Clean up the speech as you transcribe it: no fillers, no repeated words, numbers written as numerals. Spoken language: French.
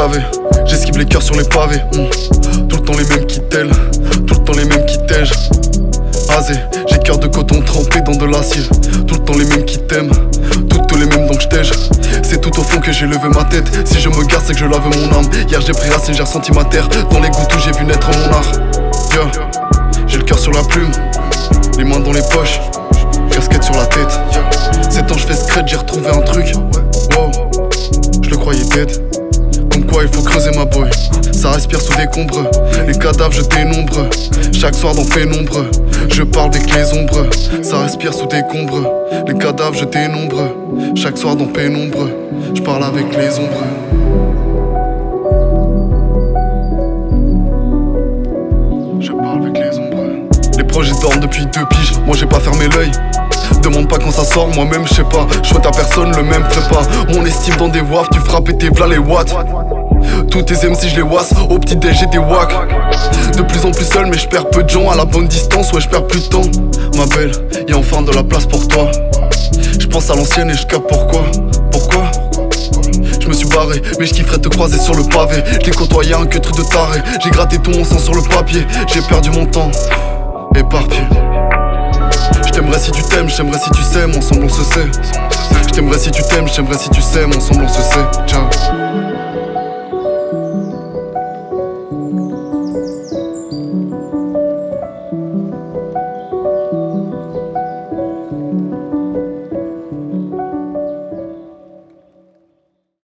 gavé. J'esquive les cœurs sur les pavés. Tout le temps les mêmes qui t'ailent, tout le temps les mêmes qui t'aigent. Azé, j'ai cœur de coton trempé dans de l'acier. Tout le temps les mêmes qui t'aiment, toutes les mêmes donc j't'aige. C'est tout au fond que j'ai levé ma tête. Si je me garde c'est que je lave mon âme. Hier j'ai pris racine, j'ai ressenti ma terre. Dans les gouttes où j'ai vu naître mon art. Yeah. J'ai le cœur sur la plume, les mains dans les poches, casquette sur la tête. Ces temps je fais scred, j'ai retrouvé un truc. Wow, je le croyais dead. Comme quoi il faut creuser ma boy. Ça respire sous des combres, les cadavres je dénombre. Chaque soir dans pénombre, je parle avec les ombres. Ça respire sous des combres, les cadavres je dénombre. Chaque soir dans pénombre, je parle avec les ombres. Je parle avec les ombres. Les projets dorment depuis 2 piges, moi j'ai pas fermé l'œil. Demande pas quand ça sort, moi-même je sais pas. Je souhaite à personne le même prépa. Mon estime dans des wafs, tu frappes et t'es v'là les watts. Tous tes MC je les wasse, au petit déj j'ai des wacks. De plus en plus seul mais je perds peu de gens à la bonne distance, ouais je perds plus de temps. Ma belle, y'a enfin de la place pour toi. Je pense à l'ancienne et je capte pourquoi. Pourquoi? Je me suis barré, mais je kifferais te croiser sur le pavé. Je l'ai côtoyé un que truc de taré. J'ai gratté tout mon sang sur le papier. J'ai perdu mon temps, éparpillé. Je t'aimerais si tu t'aimes, je t'aimerais si tu s'aimes, ensemble on se sait. Je t'aimerais si tu t'aimes, je t'aimerais si tu s'aimes, ensemble on se sait.